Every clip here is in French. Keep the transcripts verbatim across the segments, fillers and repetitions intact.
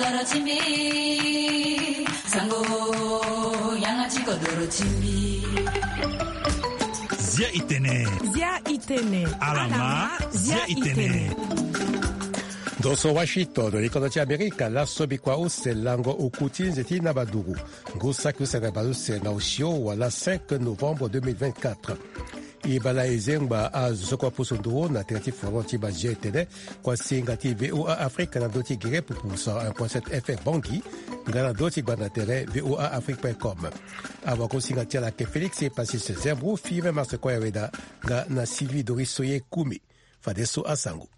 Zia itene. Zia itene. Alama. Zia itene. Doso Washington, rikonotia Amerika, la sobikwa use lango ukuti nzeti na badugu. Ngusa kuse na baluse na ushio wala cinq novembre deux mille vingt-quatre. Ibala ezengba azokwa pusunduro na terati foronti ba jetene kwa singati V O A Afrique na doti gire pupusa un point sept F M Bangi ngana doti gwana tere V O A Afrique point com. Abako singati la ke Félix et Passis Zembro five mars kwa yaweda nga na Sylvie Doris Soye Kumi Fadeso Asango.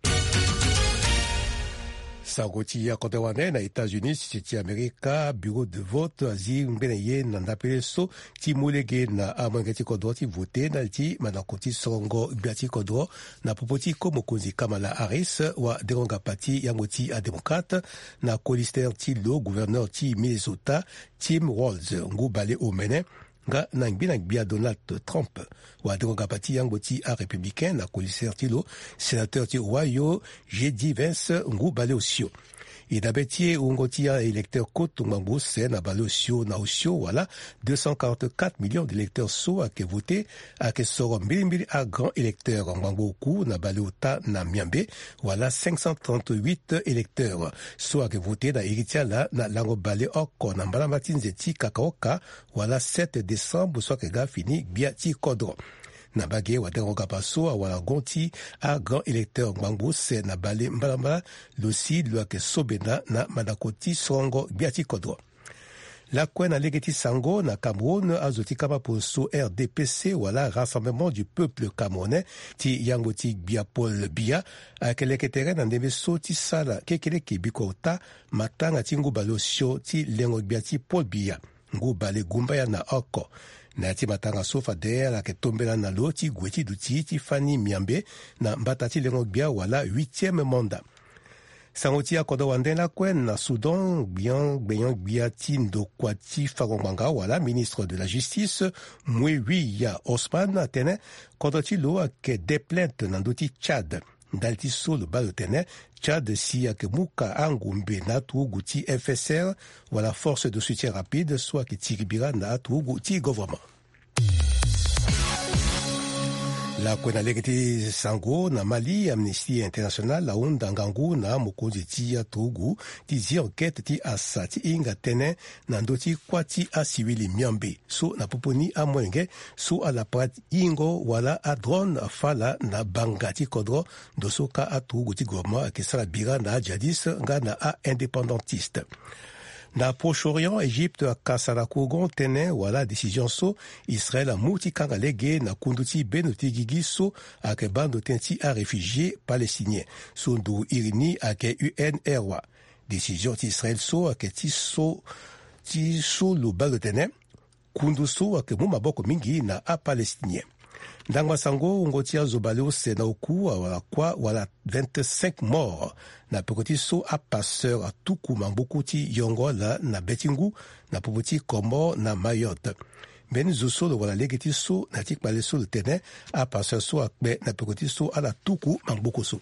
Sagoti ya kote wane na États-Unis siti Amerika bureau de vote azi mbeneye na ndapele so ti mulege na amangeti kodro ti vote na ti manakoti songo biati kodro na popoti komo konzi Kamala Harris wa deronga pati yango ti a démocrate na colister ti lo gouverneur ti Minnesota Tim Walz ngu bale omene nga na ngbina ngbia Donald Trump wa deronga pati yango ti a républicain na colister ti lo sénateur ti Ohio J D Vance ngu bale osio idabetie ungotia électeur koto mambo se na bale osio na osio wala deux cent quarante-quatre millions d'électeurs so a ke voté a ke soro mbili mbili a grand électeur mambo ku na bale ota na miambe wala cinq cent trente-huit électeurs so a ke voté na iritia la na lango bale oko na mbala matinze ti kakaoka wala sept décembre so ke ga fini bia ti kodro na bage wa deronga paso wala gonti a grand électeur mambo se na bale mbala mbala losi lua ke sobena na manakoti songo biati kodro. La kwen na legeti sango na Cameroun azoti kama poso R D P C wala Rassemblement du Peuple Camerounais ti yango ti Bia Paul Bia akeleke tere na ndembe so ti sala kekele ki bikota matanga ti ngu balosio ti lengo bia ti Paul Bia ngu bale gumba ya na oko na ti matanga sofa der la ke tombela na lo ti gweti duti ti Fani Miambe na mbata ti lengo bia wala huitième mandat. Sangoti akodo wande la kwen na Soudan bien beyan bia ti ndokwa ti Fagongwanga wala ministre de la justice Mwewi ya Osman atene kodo ti lo ke de plainte na ndoti Tchad dalti so le bal tene Tchad si ke muka angumbe na tugu ti F S R wala force de soutien rapide soit ki tiribira na tugu ti gouvernement. La kwena legeti sango na Mali Amnesty International la unda ngangu na mokonzi ti ya Togo ti zi enquête ti asa ti inga tene na ndoti kwa ti a siwili miambe so na poponi a mwenge so a la prat ingo wala a drone fala na banga ti kodro doso ka a Togo ti gouvernement ke sala bira na jadis nga na a indépendantiste. Na Proche-Orient, Égypte kasala kogon tene wala décision so Israël amuti kanga lege na kunduti benoti gigi so ake bando tenti a réfugiés palestiniens so ndu irini ake U N R W A. Décision ti Israël so ake ti so ti so lo bando tene kundu so ake mu maboko mingi na a palestinien. Ndangwa sango ungotia zobale ose na oku wala kwa wala vingt-cinq morts na pekoti so a passeur a tuku mambuku ti yongo la na betingu na popoti Komor na Mayotte. Ben zo so wala legeti so na tik pale so le tene a passeur so akbe na pekoti so a la tuku mambuku so.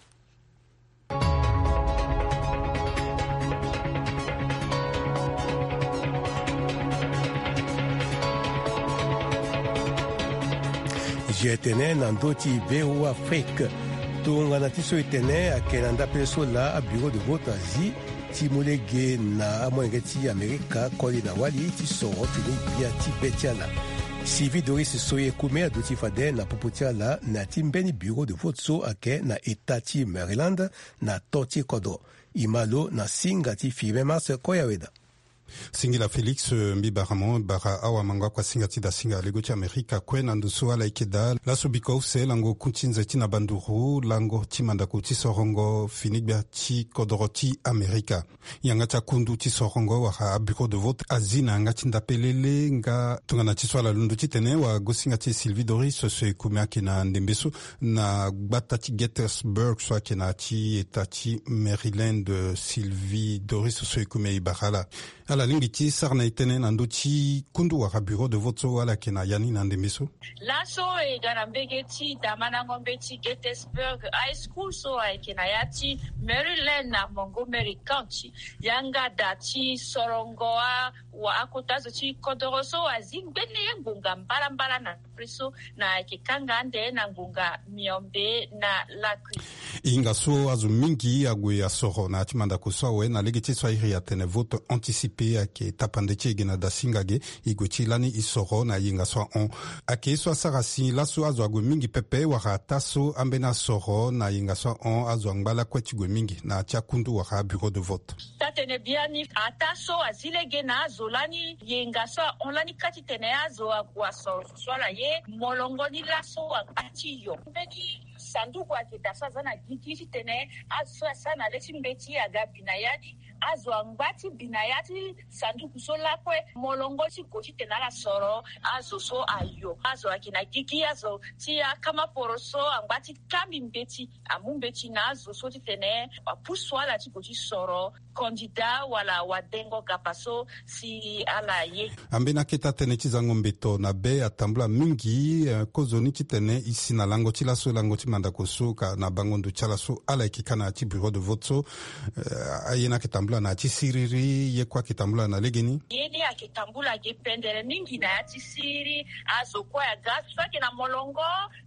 Jetene nandoti V O A Afrique tunga na tiso itene akena ndape so la a bureau de vote azi ti mulege na amwenge ti Amerika koli na wali ti soro fini bia ti betiala Sylvie Doris Soye Kumi adoti fade na popotiala na ti mbeni bureau de vote so ake na eta ti Maryland na toti kodo imalo na singa ti five mars koyaweda. Singila Felix Mbibaramo bara awa manga kwa singa tida singa lego ti Amerika kwe na ndusu ala ikeda la subiko se lango kunchinze ti na banduru lango ti mandako ti sorongo finibia ti kodoro ti Amerika yanga ta kundu ti sorongo wa bureau de vote azina nga ti ndapelele nga tungana ti swala lundu ti tene wa gosinga ti Sylvie Doris se kumia ki na ndembeso na gbata ti Gettysburg so ki na ti eta ti Maryland Sylvie Doris se kumia ibarala ala lingi ti sarna itene na ndo ti kundu waka bureau de vote so wala kena yani na ndembe so laso e garambege ti damana ngombe ti Gettysburg High School so ai kena ya ti Maryland na Montgomery County yanga da ti sorongoa wa akotazo ti kodoro so azingbene ngunga mbala mbala na preso na kikanga ande na ngunga miombe na lakri inga so azu mingi agwe ya soro na chimanda kuso we na legiti so iri ya tene vote anticipé ake tapande ti gena da singage igwe lani isoro na yinga so on ake so sarasi laso azu agwe mingi pepe waka taso ambena soro na yinga so on azu ngbala kweti gwe mingi na tia kundu waka bureau de vote tatene biani ataso azile gena azu lani yinga so on lani kati tene azu agwa so swala ye molongo ni laso ati yo mbeki sanduku akitasa zana gigi tene azu sana leti mbeti aga binayadi azu angbati binayati sanduku so lakwe molongo si kochi tena la soro azu so ayo azu akina gigi azu tia kama poroso angbati kambi mbeti amumbeti na azu so tene apuswala ti kochi soro kandida wala wadengo kapaso si ala ye ambena keta tene ti zango mbeto na be atambula mingi uh, kozoni ti tene isi na lango ti laso lango ti manda koso ka na bangondo ti laso ala ikikana ti bureau de vote so uh, ayena kitambula na ti siriri ye kwa kitambula na legeni yeni akitambula ge pendere mingi na ti siri azo kwa ya gaswa kina molongo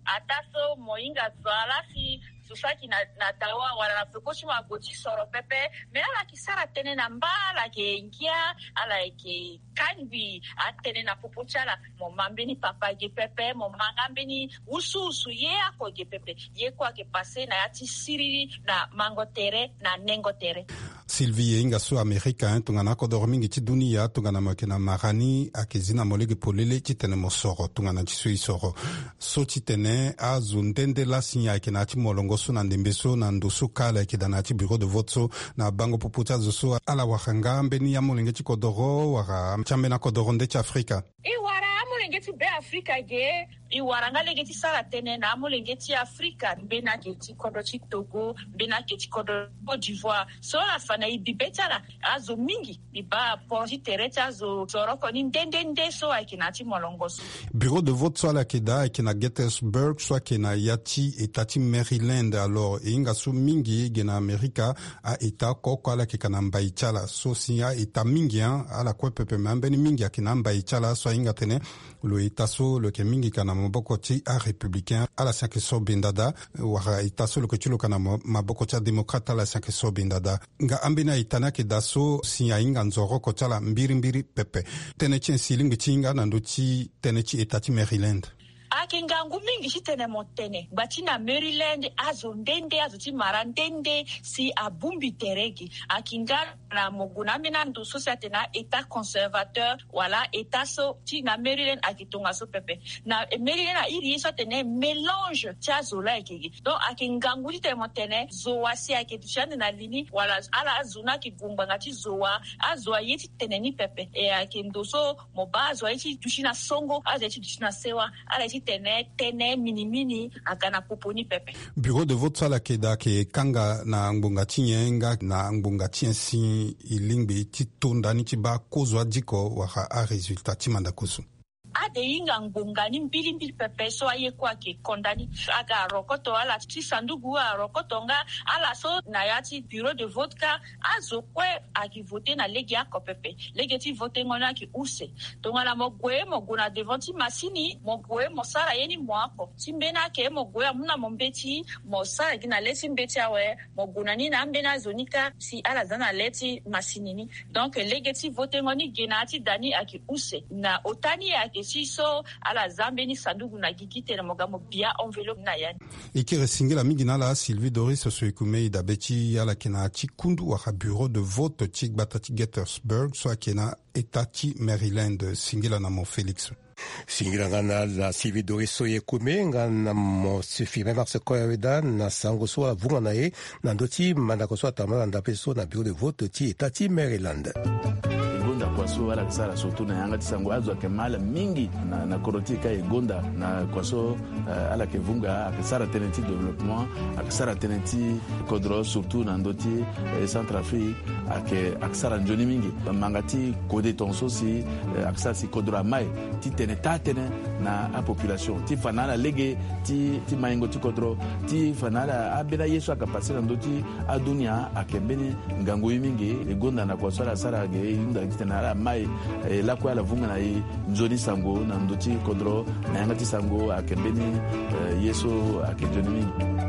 ataso moinga zala si susaki na na tawa wala na pekochi ma goti soro pepe me ala kisara tene na mbala ke ingia ala ke kanbi atene na popochala mo mambeni papa ge pepe mo mangambeni ususu ye ako ge pepe ye kwa ke passe na yati siriri na mangotere na nengotere Sylvie inga so Amerika tungana ko dormingi ti dunia tungana makena marani akezina molege polele ti tene mosoro tungana ti sui soro so ti tene azu ndende la sinya kena ti molongo so na ndembe so na ndoso kala ke dana ti bureau de vote so na bango poputa zo so ala wakanga mbeni ya molenge ti kodoro waka chambe na kodoro nde ti Afrika iwara amolenge ti be Afrika ge iwara ngalenge ti sara tene na amolenge ti Afrika mbena ge ti kodo ti Togo mbena ge ti kodo Côte d'Ivoire so la fana ibibetala azo mingi iba porti tereta azo soroko ni ndende nde so akina ti molongo so bureau de vote so ala keda akina Gettysburg so akina yati etati Maryland alors inga so mingi gena Amerika a eta koko ala kikana mbaichala so siya eta mingi ala kwe pepe mbeni mingi akina mbaichala so inga tene lo eta so lo ke mingi kana maboko ti a républicain ala sanke so bindada wara eta so lo ke chulo kana maboko ti démocrate ala sanke so bindada nga ambina itana ke daso siya inga nzoro ko chala mbiri mbiri pepe tene chen silingi chinga na ndo ti tene chi etati Maryland akinga ngumingi chitene motene batina Maryland azo ndende azo ti mara ndende si abumbi teregi akinga na moguna mina ndo société na état conservateur wala état so ti na Maryland akitonga so pepe na Maryland a iri so tene mélange ti azo la ekegi donc akinga nguli te motene zoa si akitushane na lini wala ala azuna ki gumba ngati zoa azo yeti tene ni pepe e akindo so mobazo yeti tushina songo azo yeti tushina sewa ala yeti tene tene mini mini akana poponi pepe bureau de vote sala keda ke kanga na ngbonga tinyenga na ngbonga tiensi ilingbe titonda ni tiba kozwa diko waka a resultat timanda kusu ade inga ngunga ni mbili mbili pepe so aye kwa ke kondani aga rokoto ala ti sandugu a rokoto nga ala so na yati bureau de vote ka azo kwe aki voter na legi ako pepe legi ti voter ngona ki use to ngala mo gwe mo guna devant ti masini mo gwe mo sara yeni mo ako timbena ke mo gwe amuna mo mbeti mo sara gina leti mbeti awe mo guna ni na mbena zonika si ala zana leti masini ni donc legi ti voter ngoni gina ti dani aki use na otani aki siso ala zambeni sandugu na gigite na mogamo bia envelope na yani ikire singela mingina la Sylvie Doris so ikume da beti ala kena ti kundu wa bureau de vote ti batati Gettysburg so akena etati Maryland singela na mo Felix singira ngana la Sylvie Doris so yekume ngana mo sifime marse koyeda na sango so avunga na ye na ndoti manda ko so atama nda peso na bureau de vote ti etati Maryland kwa so wala kisara surtout na yanga tisango azo ke mala mingi na na korotika egonda na kwa so uh, ala ke vunga akisara tenenti développement akisara tenenti kodro surtout na ndoti eh, Centrafrique ake aksara njoni mingi manga ti kode tonso si aksara si kodra mai ti tene ta tene na a population ti fanala lege ti ti maingo ti kodro ti fanala abela yesu akapasi na ndoti adunia akembeni ngango mingi egonda na kwa sala sala ge inda kitena la mai la kwa la vunga na njoni sango na ndoti kodro na yanga ti sango akembeni yesu akenjoni mingi.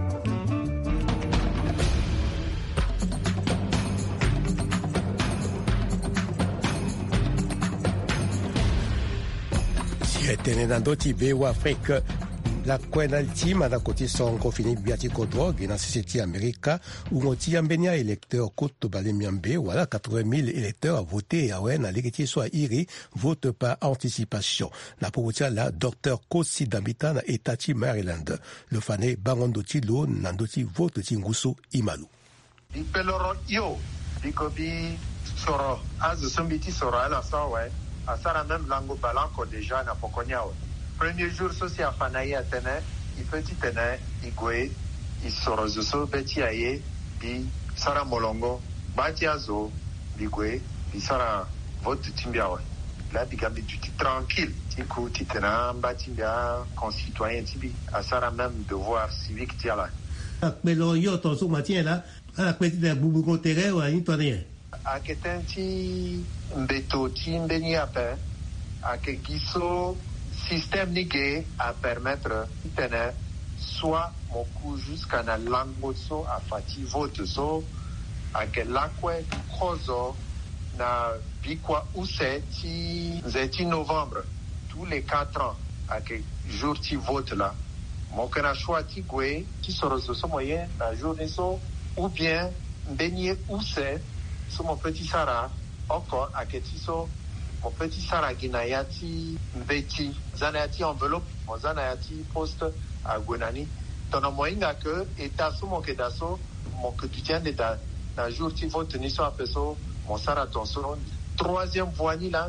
Tenendo ti bewa Afrique la kwena tima da koti songo fini biati kodrogue na sisiti Amerika où moti ambenia électeur koto bale miambe voilà quatre-vingt mille électeurs à voter à wena legeti soit iri vote par anticipation na pokutia la docteur Kosi Dambita na etati Maryland le fane bangondo ti lo nandoti vote ti nguso imalu di peloro yo bikobi soro az sombiti soro ala sawe asara même lango balanko déjà na pokonyao premier jour so si afanaye atene i petit tene igwe i soro zo beti aye bi sara molongo bati azo bigwe bi sara vote timbiawe la bigambi du tranquille ti ku ti tena bati bia concitoyen tibi asara même devoir civique ti ala pelo yo to so matien la ala petit de bubu ko tere wa ni tonye aketen ti mbeto ti mbeni ape ake giso système nige à permettre tene soit moku jusqu'à na lango so a fati vote so ake lakwe kozo na bikwa use ti zeti novembre tous les quatre ans ake jour ti vote là mokena choix ti gwe ti sorozo so moyen na jour ni so ou bien mbeni use so mon petit sara encore ake ti so mon petit sara ginayati mbeti zanayati enveloppe mon zanayati poste à Gwenani tono moinga que eta so mon kedaso mon quotidien de da na jour ti vote ni so apeso mon sara tonso troisième voie là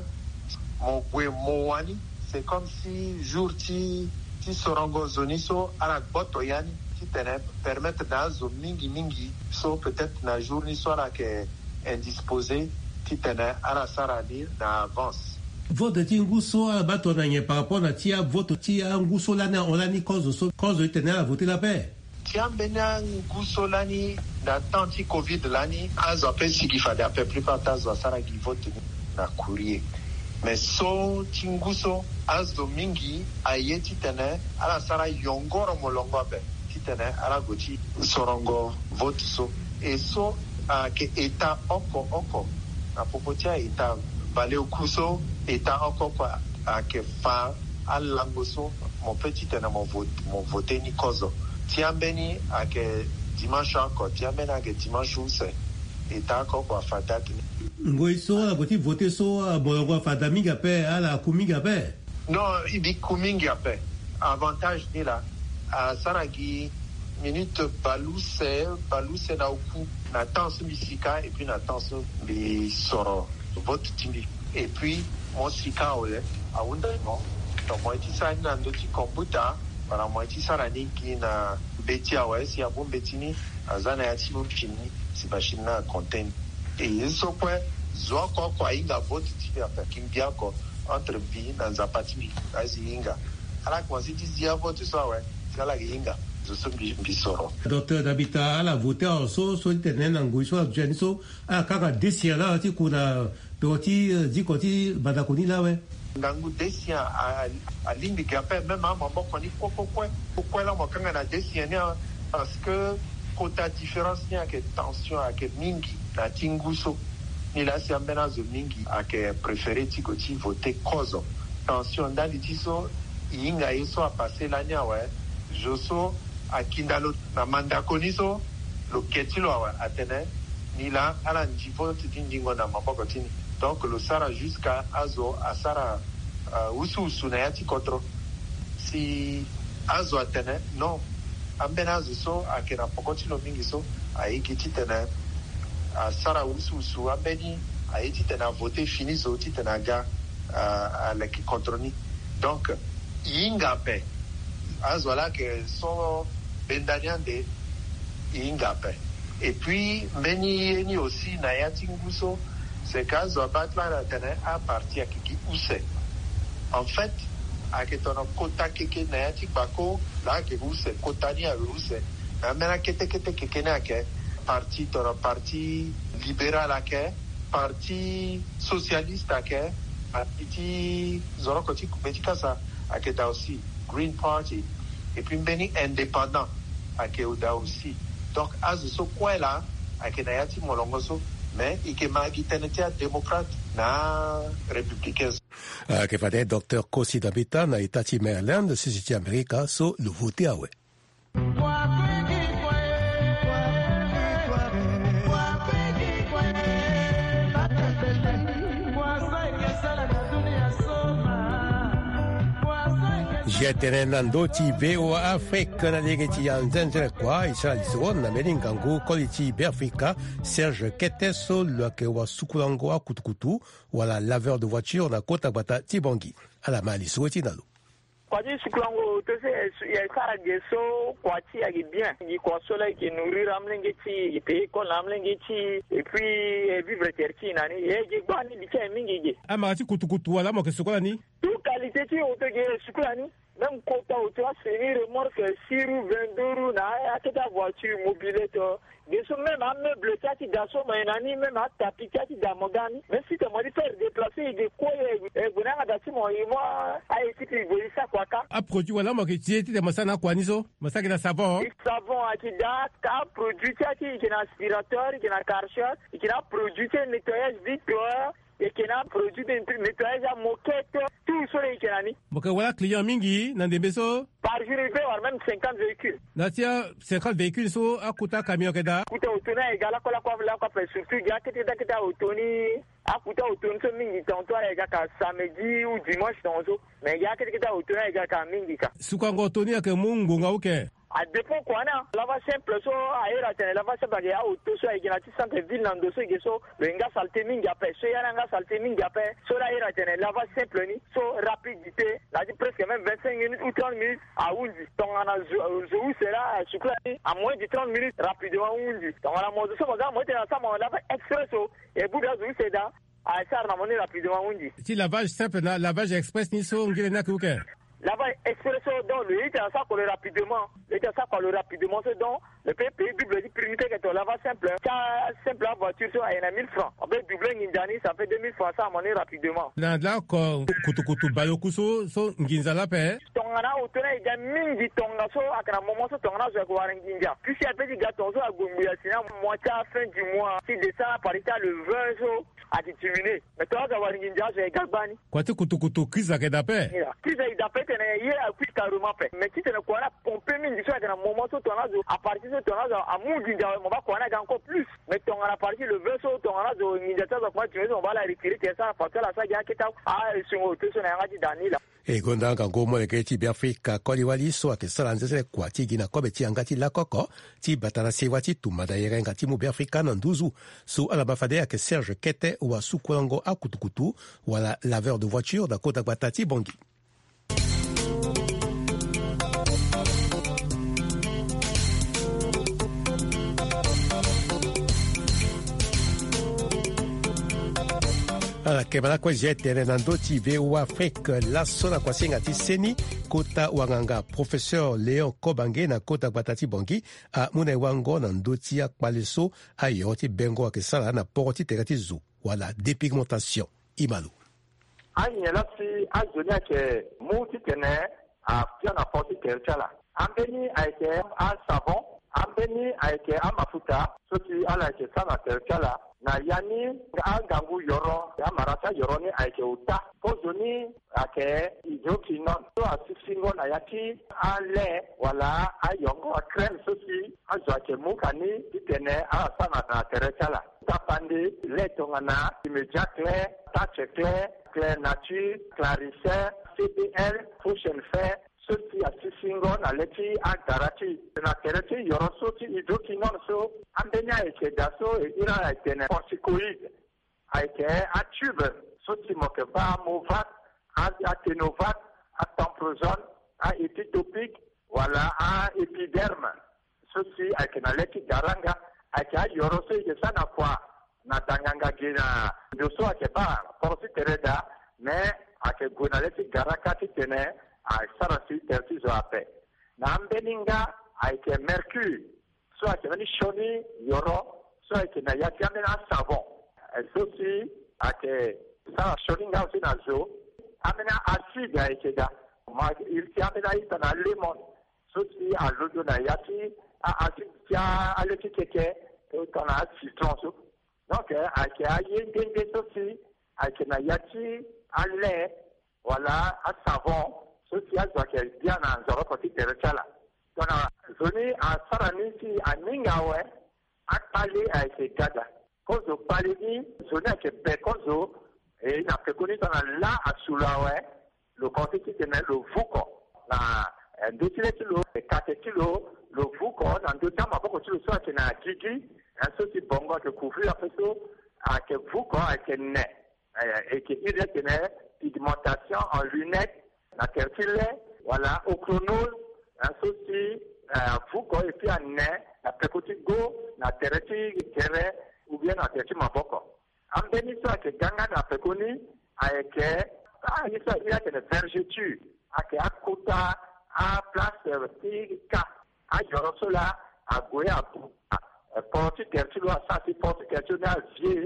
mon gwe moani c'est comme si jour ti ti sorongo zoni so ala boto yani ti tene permettre na zo mingi mingi so peut-être na jour ni so la que indisposé ti tene ala sara ni na avance vote ti nguso ala bato na nye par rapport na ti a vote ti a nguso la na olani cause so cause tene ala voter la paix ti ambena nguso lani na temps ti covid lani azo ape sigi fade ape plupart azo sara ki vote na courrier mais so ti nguso azo mingi aye ti tene ala sara yongoro molongo ape ti tene ala go ti sorongo vote so e so uh, ke eta oko oko na popotia eta bale okuso eta oko kwa uh, ke fa alango so mon petit tene mon vote mon vote ni kozo tiambeni ake dimanche encore tiambeni ake dimanche use eta oko kwa fadat ngoi so la boti voter so bolongo fada minga pe ala kuminga pe non ibi kuminga pe avantage ni la a saragi minute baluse baluse na oku na temps misika et puis na temps bi soro vote timbi et puis mon sika ole a unda no to mo ti sa na ndo ti computer para mo ti sara ni ki na beti awe si abun betini azana ya ti fini si bashina content et eso kwa zo ko kwa inga vote ti afa kimbia ko entre bi na zapati azi inga ala kwa si ti zia vote so awe sala inga zo so bi bisoro docteur Dambita ala voter en so so tenen ngoi so jeniso a kaka desia la ti kuna doti di koti badakoni la we ngangu desia a a limbi ki ape même à mambo koni koko kwe koko la mo kanga na desia ni parce que kota différence ni a que tension a que mingi na tinguso ni la si ambena zo mingi a que préféré ti koti voter kozo tension ndali ti so inga yeso a passer la nia we joso a kindalo na mandakoni so lo ketilo wa atene ni la ala ndi vote dindingo na maboko tini donc le sara jusqu'à azo asara uh, usu usu na yati kontro si azo atene non ambena azo so akena pokoti lo mingi so aiki titene asara usu usu ambeni aiki tena voter fini so titena ga uh, aleki kontroni donc inga pe azo la que so bendaniande inga pe Et puis, meni ni aussi nayati nguso, c'est quand zobatla la tene à partir qui ouse. En fait, à que ton kota keke nayati bako, là que vous c'est kota ni à ouse. Mais maintenant kete kete keke na ke parti ton parti libéral à ke, parti socialiste à ke, parti zoro koti kubetika sa à que da aussi Green Party. Et puis meni indépendant à que da aussi. Donc, à ce point-là, avec Nayati Molongoso, mais il y a un démocrate na républicain. Que fait docteur Kosi Dabita na Itati Maryland, c'est Amérique, so le voté à ouais. Jetene nando ti veo Afrika na legeti ya nzenjere kwa isha lisoro na melingango koliti be Afrika Serge Keteso lwake wa sukulango wa kutukutu wala laveur de voiture na kota bata Tibangi ala mali suweti nalo. Kwadi sukulango tose ya sara geso kwati ya bien yi kwa sola ki nourrir amlengeti pe ko amlengeti et puis vivre terti nani ye ji bani dike mingi ji amati kutukutu wala mo ke sukola ni tout qualité ti o to ge sukulani. Même quand tu as fini remorque six roues, vingt-deux roues, na ta voiture mobilette, de ce même à meuble, tu as dit d'assaut, mais nani même à tapis, tu as dit d'amogani. Même si tu m'as dit faire déplacer des quoi, et vous n'avez pas dit moi, moi, à équipe, il voulait ça quoi quand. A produit voilà moi que tu étais de masana quoi niso, masaka de savon. Savon à qui date, à produit, tu as dit qu'il y a un aspirateur, qu'il y a un karcher, qu'il y a un produit de nettoyage vitreur. Et qui a produit de nettoyage à moquette, tout sur les canani. Donc voilà, client mingi, dans des besos. Par jour, il peut avoir même cinquante véhicules. Natia, cinquante véhicules, so, à Kuta camion keda. Kuta autona égal à quoi la quoi la quoi surtout, il y a que des qui t'a autoni, à Kuta autoni, ce mingi, tantôt, il y a qu'à samedi ou dimanche, tantôt. Mais il y a que des qui t'a autona égal qu'à mingi. Soukango autoni, à que mungu, nga ok. A dépend quoi na lava simple so aera tene lava simple ya auto so igina ti centre ville nando so geso lenga salte mingi ape so ya nga salte mingi ape so la aera tene lava simple ni so rapidité la dit presque même vingt-cinq minutes ou trente minutes à undi donc ana zo sera sukla à moins de trente minutes rapidement undi donc ana mo so mo ga mo tena sa mo lava expresso et buda zo seda a ça na mo ni rapidement undi si lavage simple na lavage express ni so ngile na kuke. Là-bas, expresso, donc, le hit, ça, qu'on le rapidement. Le hit, ça, qu'on le rapidement, c'est donc, le pays, double, dit, primité, que tu l'avais simple. Ça, simple, la voiture, ça, il y en a mille francs. En fait, double, Ngindani, ça fait deux mille francs, ça, à monnaie rapidement. Là, là, quand, kutu kutu, bayokuso, so, Nginzala, paix. Tongana, autona, il y a mille dit tonga, so, à un moment, so, tongana, je vais voir Nginja. Puis, si, après, il y a ton, so, à Gumbuya, sinon, moitié à la fin du mois, si descend à Paris, le vingt, so, à déterminer. Mais toi, tu vas voir Nginja, je vais Gagbani. Quoi, tu kutu kutu, Kisa, Kedape? Kisa, il d'après, hier a pu carrément fait mais si tu ne connais pas pomper mine du soir dans un moment où ton âge à partir de ton âge à mourir on va connaître encore plus mais ton à partir le vingt so ton âge au militaire on va la retirer ça parce que la ça qui est ah sur auto sur un dit Dani là e gonda nga ngomo le keti bi Afrika koli wali so ake salanze se kwa ti gina kobe ti angati la koko ti batara se wati tumada yere ngati mu bi Afrika na nduzu so ala bafade ake Serge Kete wa sukulango akutukutu wala laveur de voiture da kota batati bongi. Ala kebala kwa jete renando ti veo Afrique la sona kwa singa ti seni kota wanganga professeur Léon Kobange na kota batati bongi a mune wango na ndoti ya kwaleso a yoti bengo ke sala na porti terati zu wala dépigmentation imalu anya la si azonia ke muti tene a pia na porti terchala ambeni aike a savon ambeni aike a mafuta soti ala ke sana terchala na yani angangu yoro ya marata yoro ni aike uta pozoni ake ijoki non so asisingo na yaki ale wala ayongo crème sosi azo ake mukani titene a sana na terechala tapande letongana immédiat clair tache clair clair nature clarissin C P L prochaine fait sosi asisingo na leti agarati na tereti yoro sosi ijoki non so ambenya eke daso e ira etene corticoïde eke a tube sosi mokeba movat a atenovat a tamprozone a epitopique wala a epiderme sosi eke na leti garanga aka yoroso ke sana kwa na tanganga gina doso ake ba porti tereda me ake guna leti garaka titene a sarasi terti zo ape na ambeninga ake mercure so ake mani shoni yoro so ake na yati amena savon so si ake sa shoninga aussi na zo amena acide ake da ma il ti amena ita na lemon so si a lodo na yati a acide ti a aleti keke ton a citron so donc ake aye ndenge so si ake na yati a lait voilà a savon so si a zo ake bien na nzoro koti terechala donc zoni a sarani si a ningawe a pali ake gada kozo pali ni zoni ake be kozo e na pekoni tona la asulawe le koti ki tene le vuko na ndotile kilo kate kilo le vuko na ndota maboko kilo so ake na gigi so si bongo ke couvrir après so ake vuko ake ne et que il y a pigmentation en lunettes na tertile voilà au chronose un souci vous quoi et puis en ne la petit go na terti kere ou bien na terti maboko ambeni so ake ganga na pekoni ake ah il y a une vergeture ake akota a place tika a yorosola a goya porti tertile ça c'est porti tertile na vie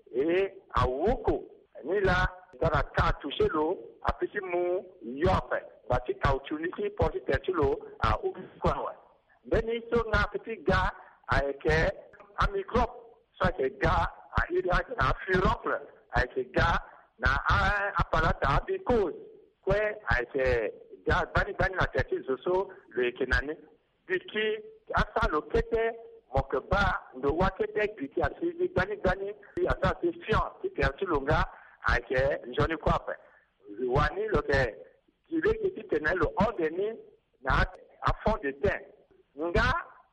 et a woko ni la dara ka toucher l'eau a petit mou yope bati kautuni porti tertile a ubi kwa beni so na petit gars avec un microbe soit que gars a il y a un furocle avec gars na appareil à bicose quoi avec gars bani bani na tertile so le kenani biki asa lokete mokoba ndo wakete biki asidi bani bani asa c'est fiant qui tertile nga avec joni kwape wani loke kile qui tenait le ordeni na à fond de terre nga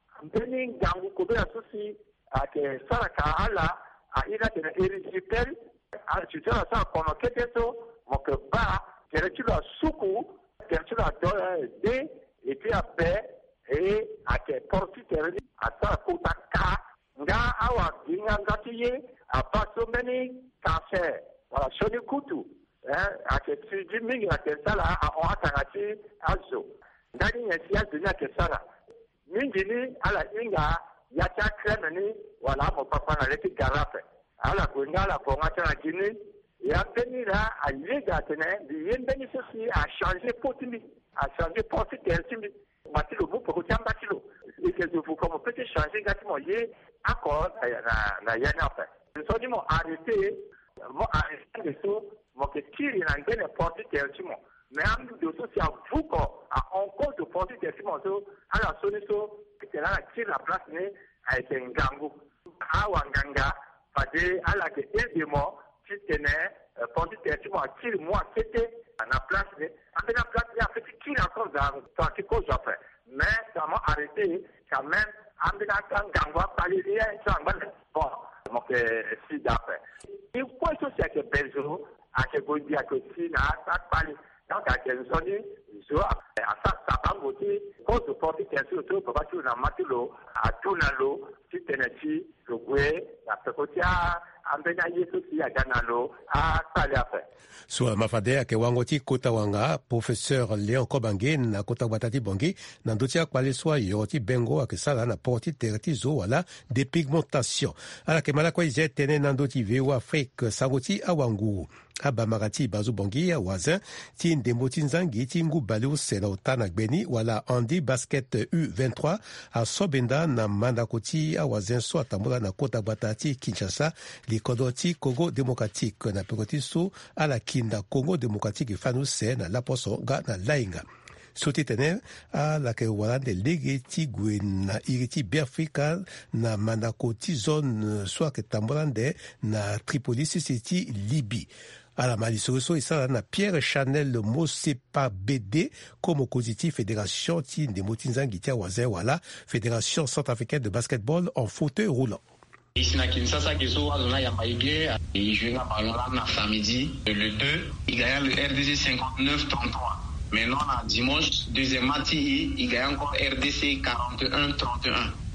mbeni ngangu kubera susi ake saraka ala a ila tena erisipel a tutela sa kono keteso mokoba kere tula suku kere tula do de et puis après et ake porti tere a sa kutaka nga awa ginga ngatiye a paso meni cancer wala shoni kutu eh ake tiji mingi ake sala a o atangati azo ndani nyesi ya dunia ke sala mingi ni ala inga ya cha crème ni wala mo papa na leti garafe ala kuinga la bonga cha gini ya beni la a liga tene di yendeni ceci a changer potimi a changer porte tertimi mati le vous pour tiamba kilo et que vous comme peut changer gâtiment yé accord na na yana fait nous sommes mo arrêté mo arrêté de tout mo que tire na ngene porte tertimo mais am de so si a vous ko a encore de porte tertimo so ala soniso que là tire la place ne a été ngangu a wanganga fade ala que aidement si tenait porte tertimo a tire moi c'était na place ne a fait la place ne a fait tire encore dans tant que cause après mais ça m'a arrêté quand même ambina ngangu a parlé rien ça bon donc si d'après et quoi ça c'est que besoin à que vous dire que si na ça parle donc à que nous sommes zo à ça ça va voter cause de porter tertile tout pour pas tout na matilo à tout na lo si teneti le gwe la pekotia ambena yesu si ya ganalo a sale après so mafade ake wango ti kota wanga professeur Léon Kobange na kota batati bongi na ndotia kwale swa yo ti bengo ake sala na porti terti zo wala dépigmentation ala ke mala kwa ize tene na ndoti vewa Afrique sangoti awangu aba magati bazu bongi ya wazin ti ndembo ti nzangi ti ngu bali usela utana gbeni wala Andy basket U vingt-trois a sobenda na mandako ti awazin so atambola na kota batati Kinshasa likodo ti Congo démocratique na pekoti so ala kinda Congo démocratique fanu se na laposo ga na lainga soti tene ala ke wala de lege ti gwe na iri ti Biafrika na mandako ti zone so ke tambolande na Tripoli si ti Libye ala mali soroso isala na Pierre Chanel le Mosepa B D comme oppositif fédération ti ndemo ti nzangi ti awazin wala fédération centrafricaine de basketball en fauteuil roulant. Ici na Kinshasa keso azona ya maige et je na balona na samedi le deux il gagne le R D C cinquante-neuf trente-trois. Maintenant na dimanche deuxième match il gagne encore R D C quarante et un trente et un.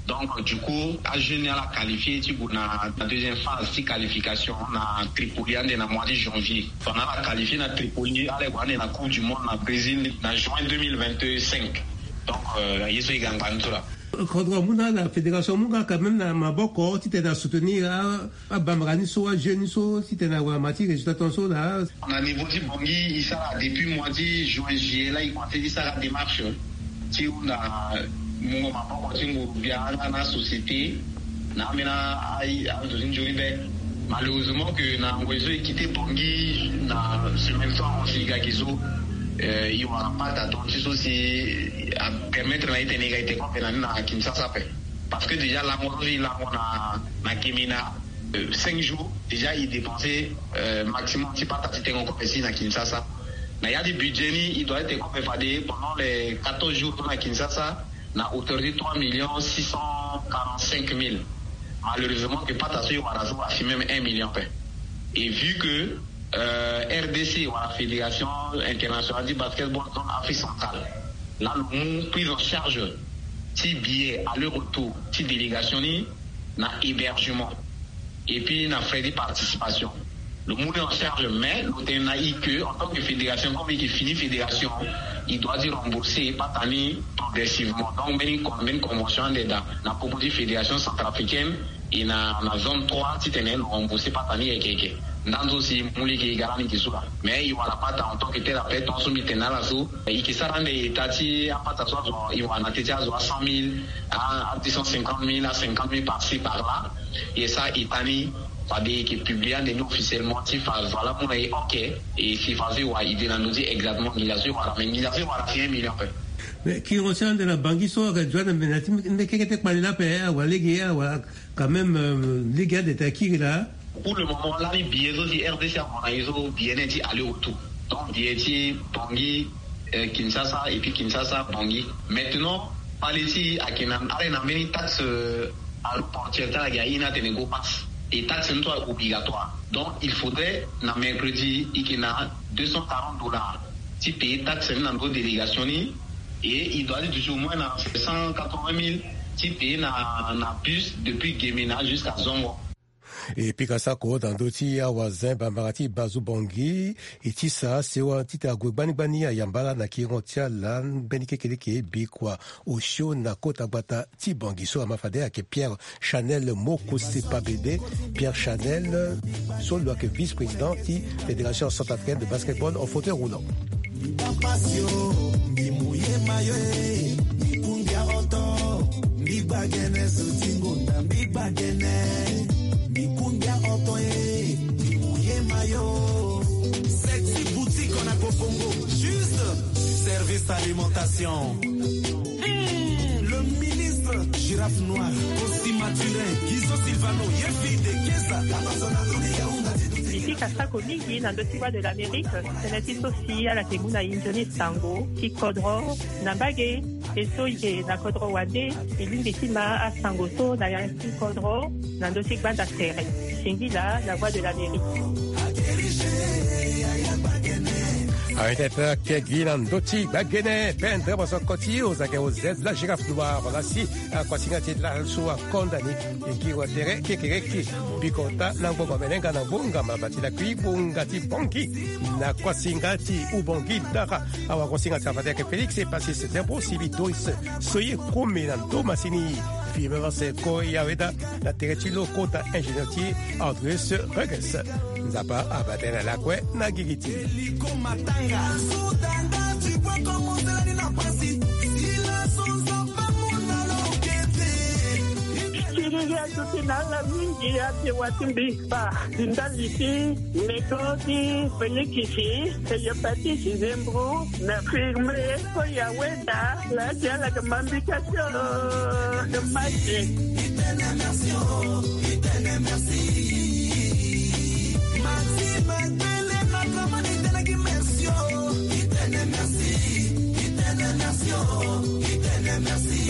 Donc, du coup, à jeune à la qualifié, tu as la deuxième phase de qualification, on a Tripoli en le mois de janvier. On a qualifié na Tripoli, à la Coupe du Monde au Brésil en juin deux mille vingt-cinq. Donc, il y a eu tout là. Quand la fédération Munga quand même na maboko tu t'es soutenir à Bamrani so à jeune so si t'es na wa mati résultat ton so là on a niveau du Bangui il ça depuis mois de juin juillet là il comptait dit ça la démarche si on a mon maboko tu bien dans la société na mena ai a de Njoribe malheureusement que na ngwezo quitté Bangui na semaine soir on s'y gagizo Euh, il n'y aura pas d'attention aussi à permettre la égalité à Kinshasa. Parce que déjà, là, on a na Kemina, euh, cinq jours, déjà, il dépensait euh, maximum, si pas t'as en compétition à Kinshasa. Mais il y a des budgets, il doit être compétitif pendant les quatorze jours à Kinshasa, na hauteur de trois millions six cent quarante-cinq mille. Malheureusement, que pas t'as eu à même un million. Et vu que Euh, R D C ou la Fédération internationale du basketball dans l'Afrique centrale. Là, le monde pris en charge, si billet à leur retour, si délégation, na hébergement. Et puis, na frais de participation. Le monde est en charge, mais l'autre n'a eu que, en tant que fédération, comme il finit fédération, il doit dire rembourser, pas tanner progressivement. Donc, on a une convention dans la proposition fédération centrafricaine et dans la zone trois, si tu es remboursé, pas tanner et quelqu'un. Dans aussi muli qui garani qui soit mais il va la pata en tant que thérapeute on se met dans la sous et qui ça rend des tati à pata soit il va nater à cent mille à deux cent cinquante mille à cinquante mille par-ci par-là et ça il tani pas des qui publient des noms officiellement si phase voilà pour les ok et si phase ouais il nous dit exactement il a voilà mais il a fait voilà un million peu mais qui retient de la banque so que Joan Benati mais qui était pas là payer ou les gars ou quand même les gars d'état qui là. Pour le moment, là, les billets aussi, R D C, on a eu bien dit aller-retour. Donc, billets, Bangui, euh, Kinshasa, et puis Kinshasa, Bangui. Maintenant, parler-ci à Kenan, on a une taxe à l'opportunité, il y a une Ténégo passe. Et taxe n'est pas obligatoire. Donc, il faudrait, dans mercredi, il y a deux cent quarante dollars. Si payer taxe dans notre délégation, et il doit être toujours moins dans cent quatre-vingt mille. Si payer dans la bus depuis Gemena jusqu'à Zongo. Et puis, quand ça, dans d'autres, Wazin, Bambarati, Bazou Bangui, et Tissa, c'est un petit agou, Bani Bani, Yambala, Nakirontia, Lan, Benike Keleke, Bikwa, Osho, Nakota Bata, Tibangi, so Amafade, avec Pierre Chanel, Moko Sepabede, Pierre Chanel, solo avec vice-président, de la Fédération centrafricaine de basketball en fauteuil roulant. Mikundia otoye, mouye mayo. Sexy boutique on a Kopongo. Juste service alimentation. Mmh, le ministre Girafe Noire, aussi Maturin, Guizo Silvano, Yefi de Kesa, ici Kasako Nigi, dans le Tiwa de l'Amérique, c'est aussi à la Temuna Injoni Sango, qui Kodro, Nambage, et Soye, na Kodro Wade, et l'une des Tima à Sangoto, na Yansi Kodro, dans le Tiwa d'Astere. Shingila, la voix de l'Amérique. Arrêtez Kegilan Doti Bagene Pendre Boso Koti aux Agao Z la girafe noire voilà si à quoi signature la soit condamné et qui va terre qui qui bikota nango bamenga na bunga mabati la kui bunga ti bonki na kwa singati u bonki dara awa kwa singati afate que Félix est passé c'est impossible Doris soyez comme dans Thomasini Fimeva se ko yaweda la teretilo kota ingénieur Andres Reges Nzapa abatena la kwe na gigiti Soutanga, tu vois comment c'est la passi. Si la sauce pas mon alokete. Kiriya tutinala mingi ate watimbi ba. Dindaliti, nekoti, penikisi, seyopati kizembru, na firme, koya weda, la jala kamambikasyo, de magie. Itene merci, itene merci. Maxime, tele na kamani tele merci. Itene merci, itene merci, itene merci.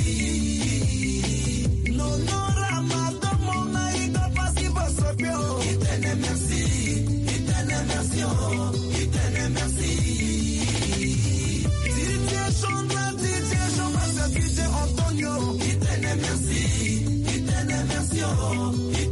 No no ramado mona ida pasi basopio. Itene merci, itene merci, itene merci. D J Chandra, D J Jean-Marc, D J Antonio. Itene merci. yo